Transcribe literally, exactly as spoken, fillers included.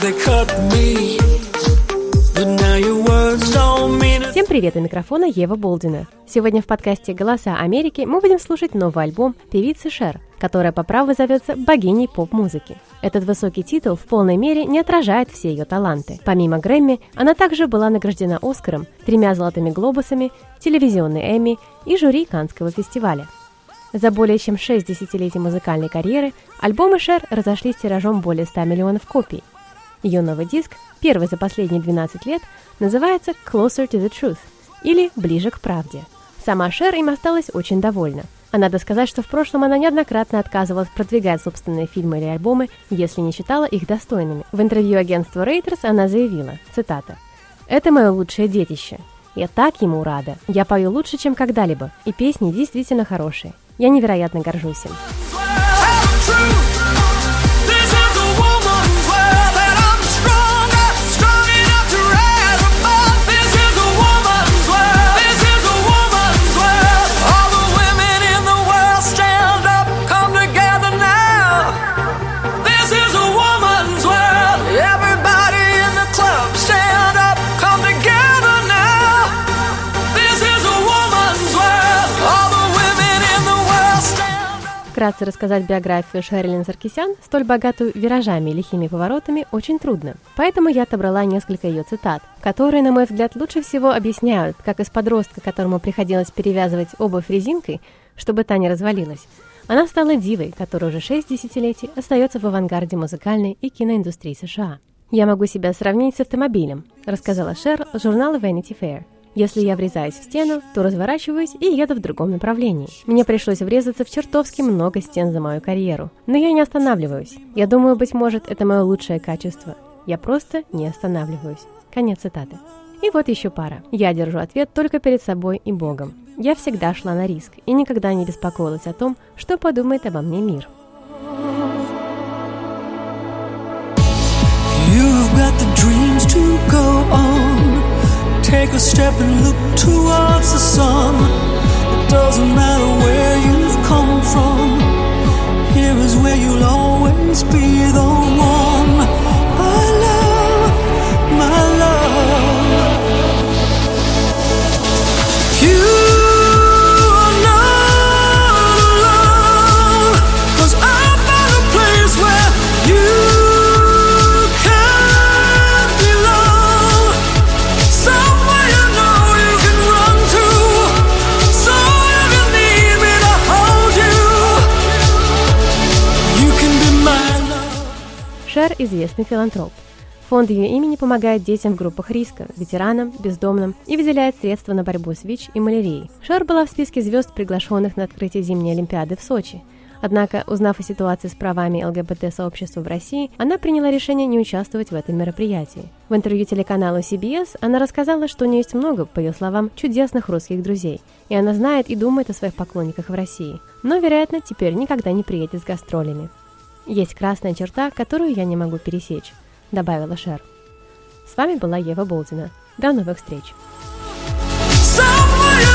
Всем привет, у микрофона Ева Болдина. Сегодня в подкасте «Голоса Америки» мы будем слушать новый альбом певицы Шер, которая по праву зовется богиней поп-музыки. Этот высокий титул в полной мере не отражает все ее таланты. Помимо Грэмми, она также была награждена Оскаром, тремя золотыми глобусами, телевизионной Эмми и жюри Каннского фестиваля. За более чем шесть десятилетий музыкальной карьеры альбомы Шер разошлись тиражом более ста миллионов копий. Ее новый диск, первый за последние двенадцать лет, называется «Closer to the Truth» или «Ближе к правде». Сама Шер им осталась очень довольна. А надо сказать, что в прошлом она неоднократно отказывалась продвигать собственные фильмы или альбомы, если не считала их достойными. В интервью агентству Reuters она заявила, цитата, «Это мое лучшее детище. Я так ему рада. Я пою лучше, чем когда-либо, и песни действительно хорошие. Я невероятно горжусь им». Вкратце рассказать биографию Шерилин Саркисян, столь богатую виражами и лихими поворотами, очень трудно. Поэтому я отобрала несколько ее цитат, которые, на мой взгляд, лучше всего объясняют, как из подростка, которому приходилось перевязывать обувь резинкой, чтобы та не развалилась, она стала дивой, которая уже шесть десятилетий остается в авангарде музыкальной и киноиндустрии США. «Я могу себя сравнить с автомобилем», рассказала Шер журналу Vanity Fair. «Если я врезаюсь в стену, то разворачиваюсь и еду в другом направлении. Мне пришлось врезаться в чертовски много стен за мою карьеру. Но я не останавливаюсь. Я думаю, быть может, это мое лучшее качество. Я просто не останавливаюсь». Конец цитаты. И вот еще пара. «Я держу ответ только перед собой и Богом. Я всегда шла на риск и никогда не беспокоилась о том, что подумает обо мне мир». You've got the dreams to go on. Take a step and look towards the sun. It doesn't matter where you've come from. Here is where you'll always be the one. My love, my love. You are not alone, 'cause I found a place where you Шер – известный филантроп. Фонд ее имени помогает детям в группах риска, ветеранам, бездомным и выделяет средства на борьбу с ВИЧ и малярией. Шер была в списке звезд, приглашенных на открытие зимней Олимпиады в Сочи. Однако, узнав о ситуации с правами ЛГБТ-сообщества в России, она приняла решение не участвовать в этом мероприятии. В интервью телеканалу си би эс она рассказала, что у нее есть много, по ее словам, чудесных русских друзей, и она знает и думает о своих поклонниках в России, но, вероятно, теперь никогда не приедет с гастролями. «Есть красная черта, которую я не могу пересечь», — добавила Шер. С вами была Ева Болдина. До новых встреч!